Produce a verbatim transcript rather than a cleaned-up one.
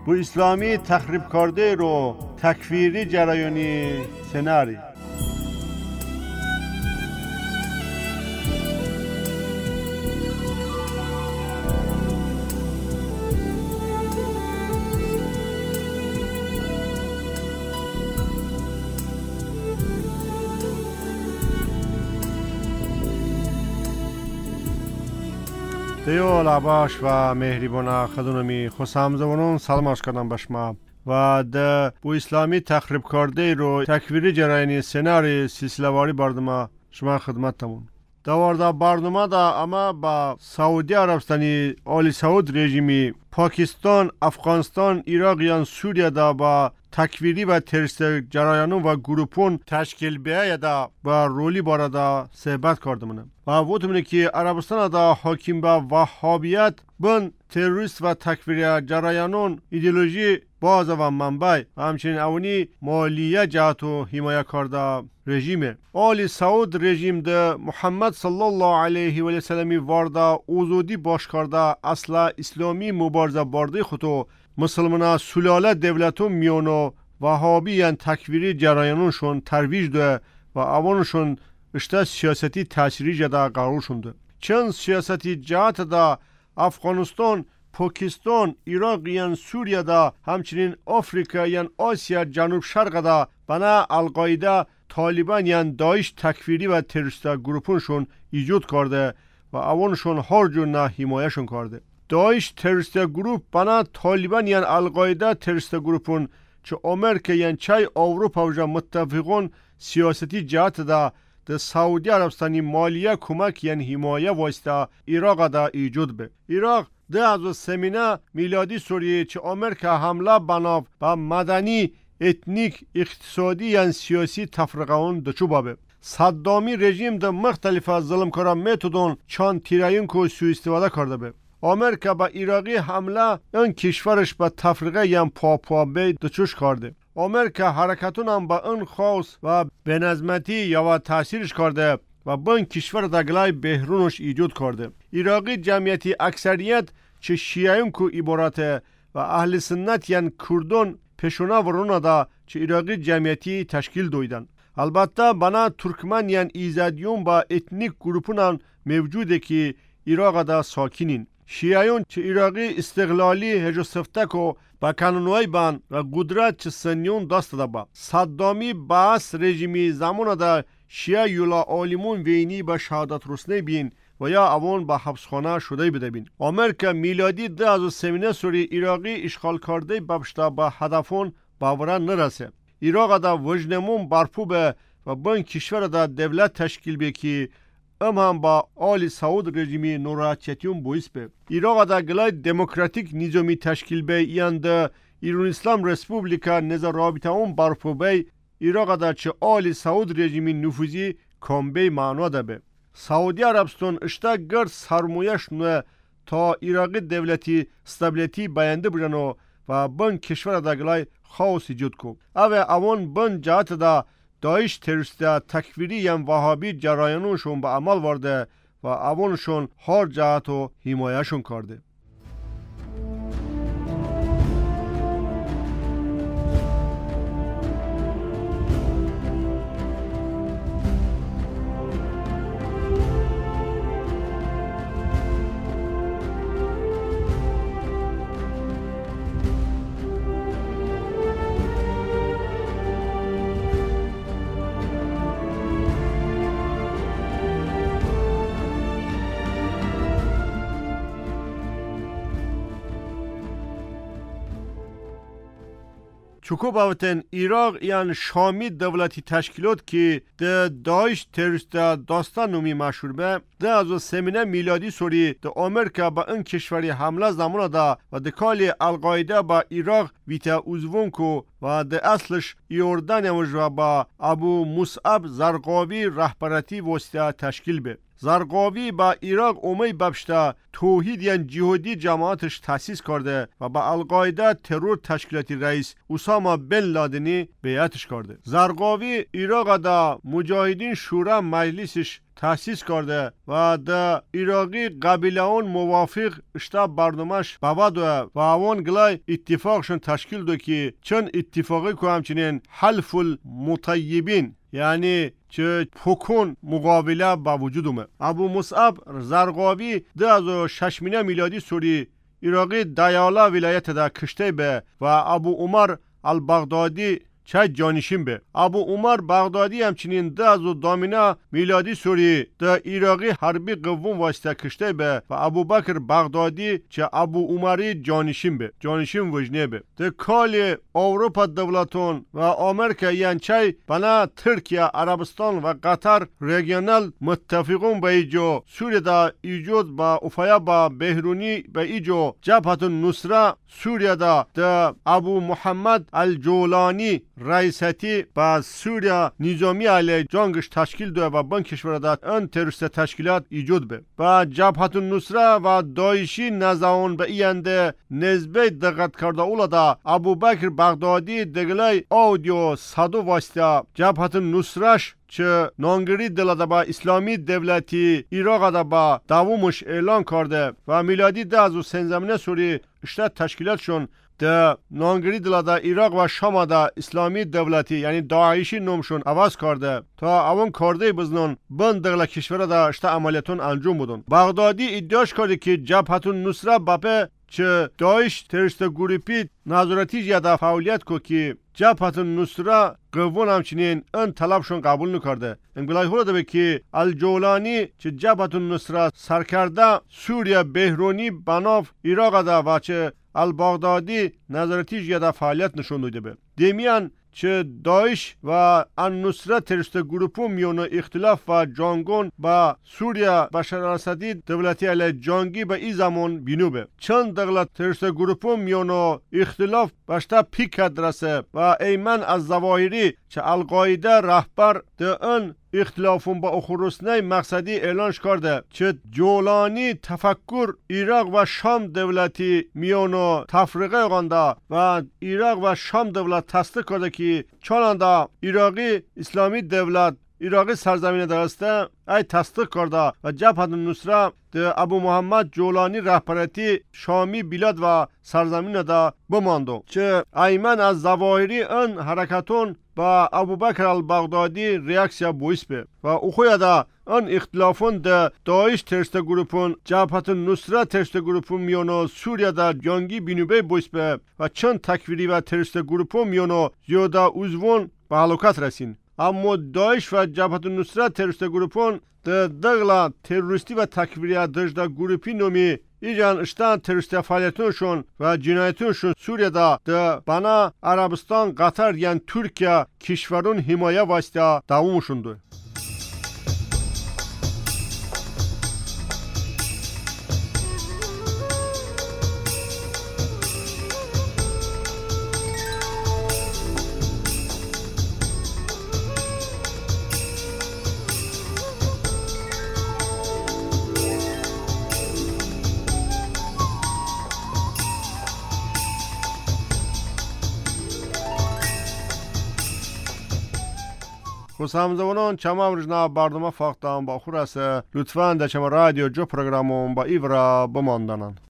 bu اسلامی تخریب کرده رو تکفیری جرایانی سناری. دیو لباش و مهربان خدونمی خسام زبانون سلام عرض کردم به شما و ده بو اسلامی تخریب کرده رو تکفیری جرایانی سناری سلسله واری برنامه شما خدمتتون. دوارده برنامه دا اما با سعودی عربستانی آل سعود رژیمی پاکستان، افغانستان، عراق یا سوریه دا با تکفیری و تروریست جرایانون و گروپون تشکیل بیه دا با رولی باره دا صحبت کردمونه و وقتی که عربستان دا حاکم به وهابیت بن تروریست و تکفیری جرایانون ایدئولوژی باز و منبع و همچنین اونی مالیه جهت و حمایه کرده رژیمه. آل سعود رژیم ده محمد صلی الله علیه و سلمی وارده اوزودی باش کرده اصلا اسلامی مبارزه برده خودو مسلمان سلاله دولتون میونو وهابی یعنی تکفیری جرایانونشون ترویج ده و اوانشون اشته سیاستی تاثیری جدا قرار شونده. چند سیاستی جهت ده افغانستان، پاکستان، عراق یا سوریه دا همچنین آفریقا یا آسیا جنوب شرق دا بنا القاعده، طالبان یا داعش تکفیری و تروریست گروپونشون ایجاد کرده و اوانشون هر جور نه حمایهشون کرده. داعش تروریست گروپ بنا طالبان یا القاعده تروریست گروپون چه آمریکا یا چای اروپا و متفقون سیاستی جهت دا ده سعودی عربستانی مالیه کمک یعنی حمایه واسطه عراق دا ایجاد به. عراق ده از سمینه میلادی سوریه چه آمریکا حمله بناو با مدنی، اتنیک، اقتصادی یعنی سیاسی تفرقه اون دچو بابه. صدامی رژیم ده مختلف ظلم کارا متدون چند تیرایون کو سوء استفاده کرده به. آمریکا با عراقی حمله این کشورش با تفرقه یعنی پاپوابه دچوش کرده. آمریکا حرکتون هم با این خواست و بنظمتی یا تاثیرش کرده و با این کشور دگلای بحرونش ایجاد کرده. عراقی جمعیتی اکثریت چه شیعیون کو عبارته و اهل سنت یعنی کردون پشونا ورونا دا چه عراقی جمعیتی تشکیل دویدن. البته بنا ترکمن یعنی ایزدیون با اتنیک گروپونان موجوده که عراق دا ساکنین. شیعیون چه عراقی استقلالی هجو سفتک و با کانونوی بان و قدرت چه سنیون دست دا با. صدامی باس رژیمی زمان دا شیعه یولا آلیمون وینی با شهادت رسنه بین و یا اوان با حبسخانه شده بده بین. آمریکا میلادی ده از سمینه سوری عراقی اشغال کرده ببشته با هدفون باوران نرسه. عراق دا وجنمون برپو به و با این کشور دا دولت تشکیل به که ام هم با آل سعود رژیمی نوراحتیتیون بویس به. عراق دا گلای دموکراتیک نظامی تشکیل به ایان دا ایران اسلام رسپوبلیکا نظر رابطه اون برپو به عراق دا چه آل سعود رژیمی نفوذی کامبه معنا ده به. سعودی عربستان اشتا گرد سرمایش نوه تا عراقی دولتی استابلیتی باینده بجنو و بن کشور دا گلای خاص ایجاد کو. اوه اوان بن جهت دا داعش تروریست تکفیری یم وهابی جرایانونشون به عمل ورده و اوانشون هر جهت و حمایهشون کرده. چوکو باوتن عراق یان شامی دولتی تشکیلات که ده داعش تروریست داستان نومی مشهور به ده از سمینه میلادی سوری ده آمریکا با این کشوری حمله زمان ده و ده کالی القاعده با عراق ویتا اوزوون کو و ده اصلش یوردان و با ابو مصعب زرقاوی رهبرتی واسطه تشکیل به. زرقاوی با عراق اومی ببشته توحید یعنی جهادی جماعتش تأسیس کرده و با القاعده ترور تشکیلاتی رئیس اسامه بن لادنی بیعتش کرده. زرقاوی عراق دا مجاهدین شورا مجلسش تأسیس کرده و در عراقی قبیله اون موافق اشتا برنامهش بابد و اون گلای اتفاقشون تشکیل دو که چون اتفاقی که همچنین حلف المطیبین یعنی چه پکون مقابله با وجود اومد. ابو مصعب زرقاوی دو هزار و شش میلادی سوری عراقی دیالا ولایت دا کشته به و ابو عمر البغدادی چه جانشین به. ابو عمر بغدادی همچنین ده از دامینه میلادی سوری ده عراقی حربی قوم واسطه کشته به و ابو بکر بغدادی چه ابو عمری جانشین به جانشین وجنه به. ده کال اروپا دولتون و آمریکا یعنی چه بنا ترکیه عربستان و قطر ریجنال متفقون به ایجو سوریه دا ایجود با افایا با بهرونی به ایجو جبهت النصره سوریه دا ده ابو محمد الجولانی رئیستی با سوریا نظامی علیه جنگش تشکیل دو و بان کشور داد ان تروریست تشکیلات ایجاد به با جبهت النصره و داعشی نزاون به اینده نسبه دقت کرده اولا دا ابو بکر بغدادی دگلای آودیو صدو واسطه جبهت النصرهش چه نانگری دلاده با اسلامی دولتی عراق دا با دوامش اعلان کرده و میلادی ده از و سنزمینه سوری اشتاد تشکیلاتشون ده نانگری دلاده عراق و شام دا اسلامی دولتی یعنی داعشی نومشون عوض کرده تا اون کرده بزنون بند دغلا کشور دا اشتا عملیتون انجام بودن. بغدادی ادعاش کرده که جبهت النصره باپه چه داعش تروریست گروپی نظارتی یا فعالیت کو که جبهت النصره قوون همچنین ان طلبشون قبول نکرده. انگلای هولا ده که الجولانی چه جبهت النصره سرکرده سوریه بهرونی بناف عراق ده و چه البغدادی نظارتی یا فعالیت نشون داده به. دیمیان چه داعش و النصره تروریست گروپو میون اختلاف و جنگون با سوریه بشار الاسدی دولتی علیه جنگی به این زمان بینو به. چند دولت تروریست گروپو میون اختلاف باشتا پیک درسه و ایمن از ظواهری چه القاعده رهبر ده ان اختلافون با اخروسنه مقصدی اعلانش کرده چه جولانی تفکر عراق و شام دولتی میونو تفریقه گانده و عراق و شام دولت تصدیق کرده که چونانده عراقی اسلامی دولت عراقی سرزمین درسته ای تصدیق کرده و جبهت النصره ده ابو محمد جولانی رهبرتی شامی بلاد و سرزمین ده بماندو چه ایمن از ظواهری ان حرکتون با ابو بکر البغدادی ریاکسیا بویس به و اخویا دا ان اختلافون ده داعش تروریست گروپون جبهت النصره تروریست گروپون میونو سوریه دا جنگی بینوبه بویس به و چند تکفیری و تروریست گروپون میونو زیاده عضوون به هلاکت رسین. اما داعش و جبهت النصره تروریست گروپون ده دغلا تروریستی و تکفیری دجدا گروپی نومی ایجان اشتان تروریستی فعالیتونشون و جنایتونشون سوریه دا ده بنا عربستان قطر یعنی ترکیه کشورون حمایه واسطه دوامشون دو. خوشامزونان چما ورجنا برنامه فاختم با خورسه لطفاً در چما رادیو جو پروگرامون با ایورا بماندنن.